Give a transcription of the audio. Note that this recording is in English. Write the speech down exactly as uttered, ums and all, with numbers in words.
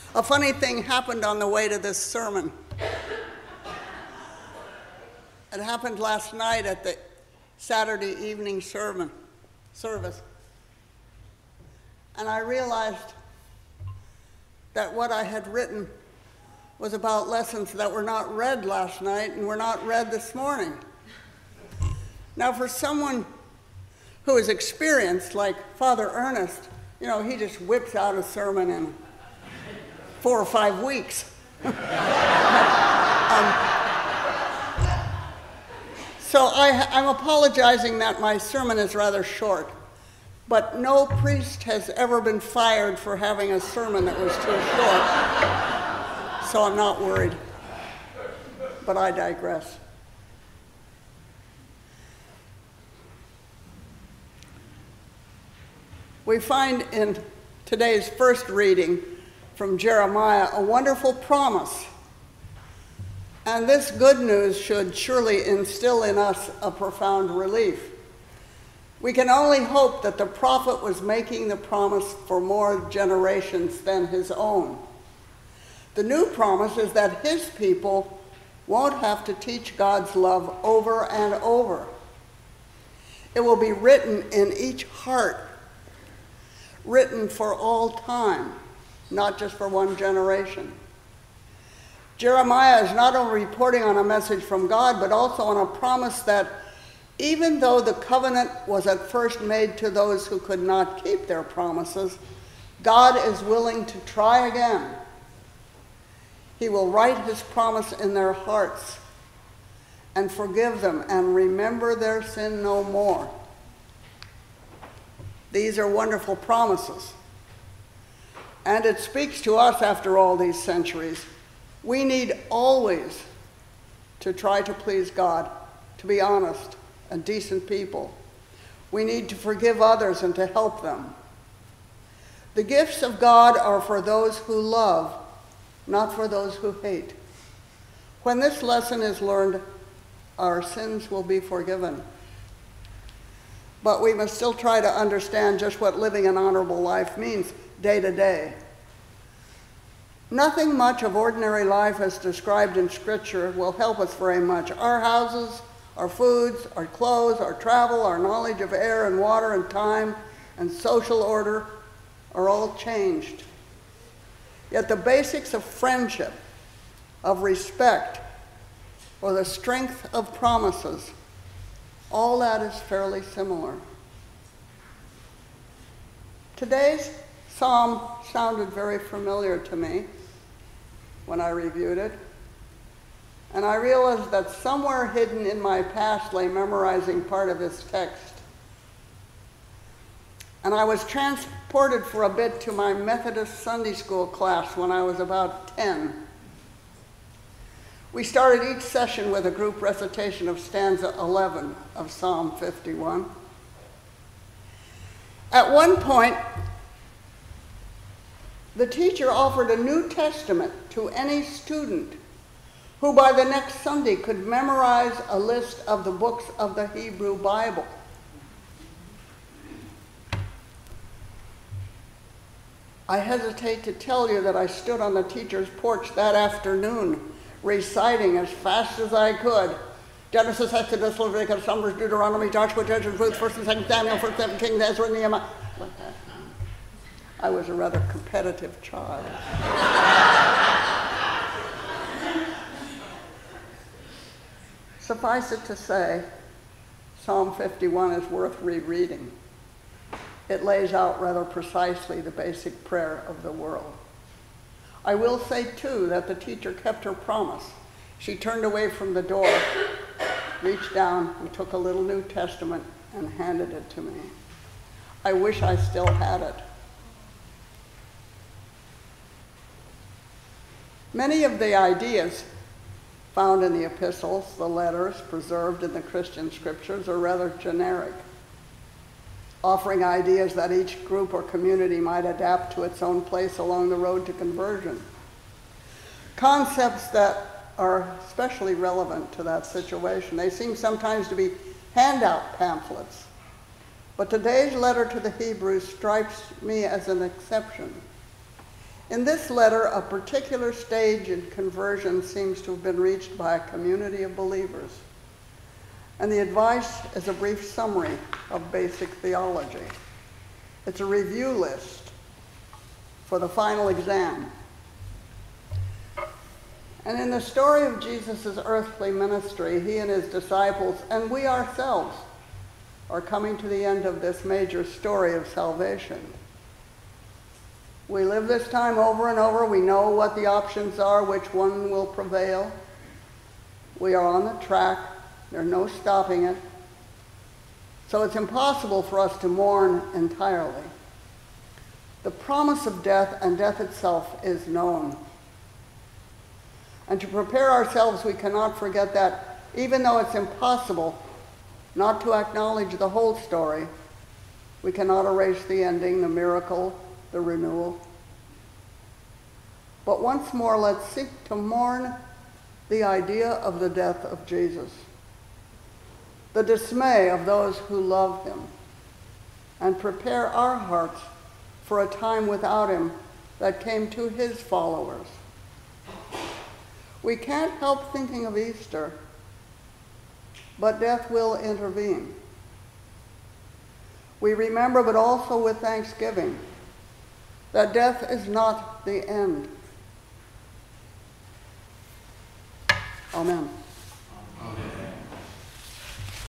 A funny thing happened on the way to this sermon. It happened last night at the Saturday evening sermon service. And I realized that what I had written was about lessons that were not read last night and were not read this morning. Now, for someone who is experienced, like Father Ernest, you know, he just whips out a sermon in four or five weeks. um, so I, I'm apologizing that my sermon is rather short, but no priest has ever been fired for having a sermon that was too short, so I'm not worried, but I digress. We find in today's first reading from Jeremiah a wonderful promise. And this good news should surely instill in us a profound relief. We can only hope that the prophet was making the promise for more generations than his own. The new promise is that his people won't have to teach God's love over and over. It will be written in each heart, written for all time, not just for one generation. Jeremiah is not only reporting on a message from God, but also on a promise that even though the covenant was at first made to those who could not keep their promises, God is willing to try again. He will write his promise in their hearts and forgive them and remember their sin no more. These are wonderful promises. And it speaks to us after all these centuries. We need always to try to please God, to be honest and decent people. We need to forgive others and to help them. The gifts of God are for those who love, not for those who hate. When this lesson is learned, our sins will be forgiven. But we must still try to understand just what living an honorable life means day to day. Nothing much of ordinary life as described in Scripture will help us very much. Our houses, our foods, our clothes, our travel, our knowledge of air and water and time and social order are all changed. Yet the basics of friendship, of respect, or the strength of promises, all that is fairly similar. Today's psalm sounded very familiar to me when I reviewed it, and I realized that somewhere hidden in my past lay memorizing part of this text. And I was transported for a bit to my Methodist Sunday school class when I was about ten. We started each session with a group recitation of stanza eleven of Psalm fifty-one. At one point, the teacher offered a New Testament to any student who by the next Sunday could memorize a list of the books of the Hebrew Bible. I hesitate to tell you that I stood on the teacher's porch that afternoon reciting as fast as I could Genesis, Exodus, Leviticus, Numbers, Deuteronomy, Joshua, Judges, Ruth, First and Second Samuel, First and Second Kings, Ezra, and Nehemiah. I was a rather competitive child. Suffice it to say, Psalm fifty-one is worth rereading. It lays out rather precisely the basic prayer of the world. I will say, too, that the teacher kept her promise. She turned away from the door, reached down, and took a little New Testament and handed it to me. I wish I still had it. Many of the ideas found in the epistles, the letters preserved in the Christian scriptures, are rather generic, offering ideas that each group or community might adapt to its own place along the road to conversion. Concepts that are especially relevant to that situation. They seem sometimes to be handout pamphlets, but today's letter to the Hebrews strikes me as an exception. In this letter, a particular stage in conversion seems to have been reached by a community of believers. And the advice is a brief summary of basic theology. It's a review list for the final exam. And in the story of Jesus' earthly ministry, he and his disciples, and we ourselves, are coming to the end of this major story of salvation. We live this time over and over. We know what the options are, which one will prevail. We are on the track. There's no stopping it. So it's impossible for us to mourn entirely. The promise of death and death itself is known. And to prepare ourselves, we cannot forget that even though it's impossible not to acknowledge the whole story, we cannot erase the ending, the miracle, the renewal. But once more, let's seek to mourn the idea of the death of Jesus, the dismay of those who love him, and prepare our hearts for a time without him that came to his followers. We can't help thinking of Easter, but death will intervene. We remember, but also with thanksgiving, that death is not the end. Amen.